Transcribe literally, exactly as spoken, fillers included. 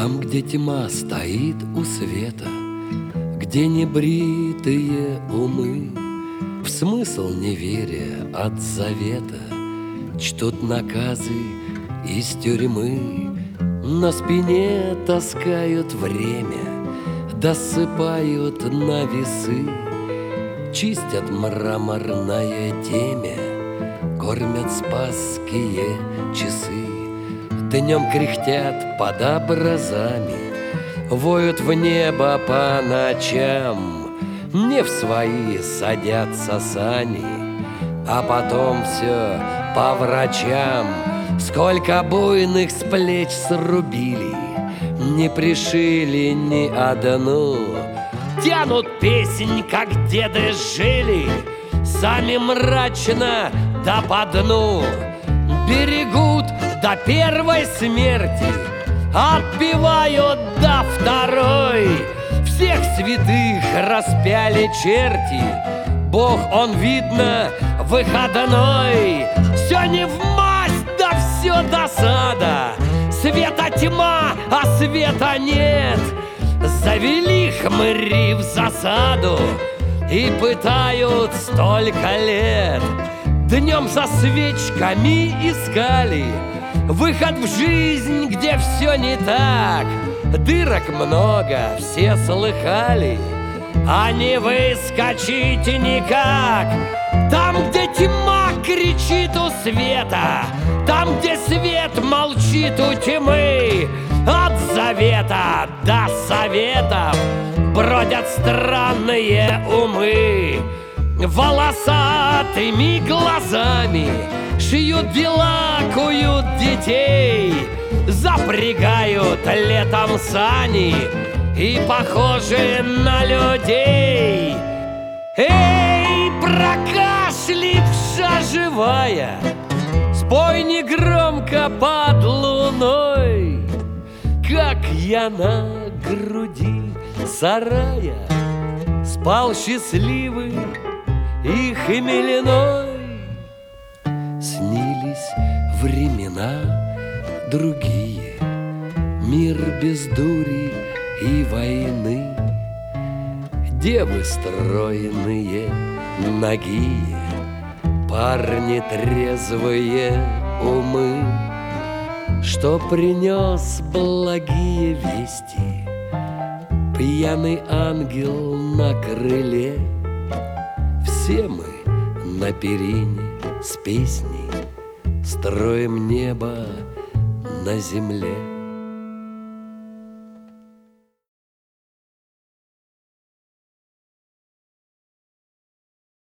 Там, где тьма стоит у света, где небритые умы, в смысл неверия от завета чтут наказы из тюрьмы. На спине таскают время, досыпают на весы, чистят мраморное темя, кормят спасские часы. Днем кряхтят под образами, воют в небо по ночам, не в свои садятся сани, а потом все по врачам. Сколько буйных с плеч срубили, не пришили ни одну. Тянут песнь, как деды жили, сами мрачно да по дну. Берегут до первой смерти, отпевают до второй. Всех святых распяли черти, Бог, он, видно, выходной. Все не в масть, да все досада, света тьма, а света нет. Завели хмыри в засаду и пытают столько лет. Днем со свечками искали выход в жизнь, где все не так. Дырок много, все слыхали, а не выскочить никак. Там, где тьма кричит у света, там, где свет молчит у тьмы, от завета до советов бродят странные умы. Волосатыми глазами шьют дела, куют детей, запрягают летом сани и похожи на людей. Эй, прокашливша живая, спой негромко под луной, как я на груди сарая спал счастливый и хмельной. Снились времена другие, мир без дури и войны, девы стройные, нагие, парни трезвые умы. Что принес благие вести пьяный ангел на крыле. Все мы на перине с песней строим небо на земле.